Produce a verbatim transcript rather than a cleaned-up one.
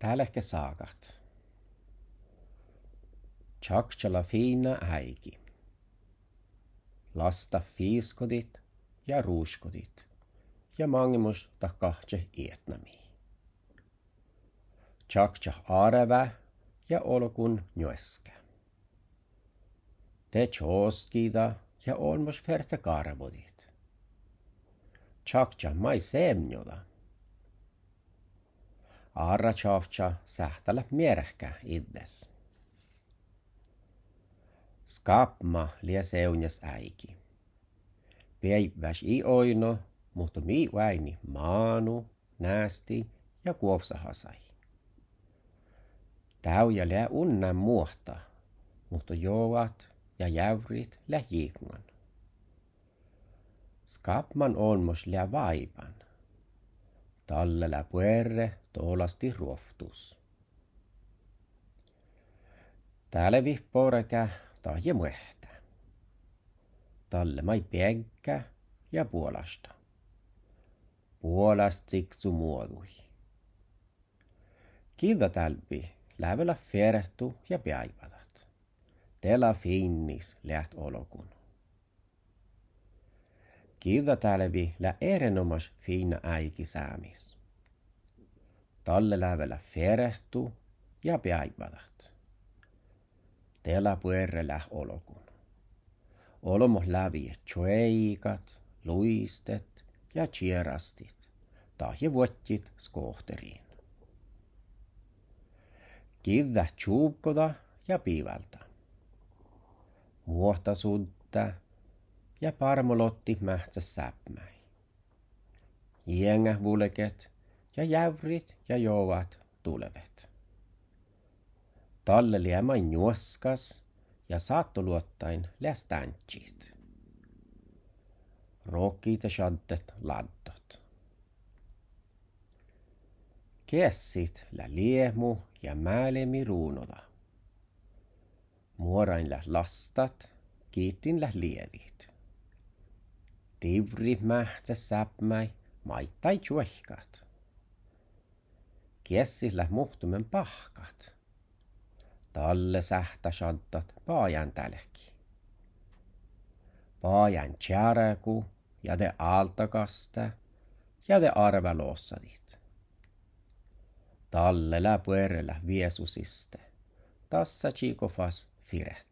Täälläkä saakat. Tjaksala fiina äiki. Lasta fiiskodit ja ruuskodit. Ja mangimus ta kahtse ietnami. Tjaksah aarevä ja olkun njöskä. Te tjooskida ja olmos ferte karvodit. Tjaksah mai seemnjoda. Arra tjavtsa sähtälä mierähkä iddes. Skapma lie seunjas äiki. Päiväs i oino, mutta mi väini maanu, näästi ja kuopsahasai. Täyjä lää unnan muohta, mutta joat ja jävrit lää jiikman. Skapman olmos lää vaipan. Talle lää puerre toolasti ruoftus. Täällä vihporekä tahje muehtä. Talle mai piekkä ja puolasta. Puolast siksu muodui. Kiida tälpi lävellä ferehtu ja päivätat. Tela finnis läht olokun. Kiida tälpi lä erinomas fiina äiki säämis. Talle lävellä ferehtu ja päivätat. Tela puerre läh olokun. Olomos lävi tjoeikat, luistet ja tjerastit. Tahje vuottit skohteriin. Kiddä tjuupkoda ja piivalta. Muohta sudda ja parmolotti mähtsä säpmäi. Jiengä vuleket ja jävrit ja jouat tulevet. Talle liemain juoskas ja saattoluottain lästänchit. Rokiit ja shaddet laddot. Kessit lä liemu ja määlemi ruunoda. Muorain lä lastat, kiittin lä liedit. Tivri mähtsä säpmäi, maittai tjuehkat. Kessis lä muhtumen pahkat. Talle sähtä shaddat paajan tälki. Paajan tjäräku ja de aaltakasta ja de arvelossadit. Talle lä puerellä viesusiste. Tassa tjikofas firet.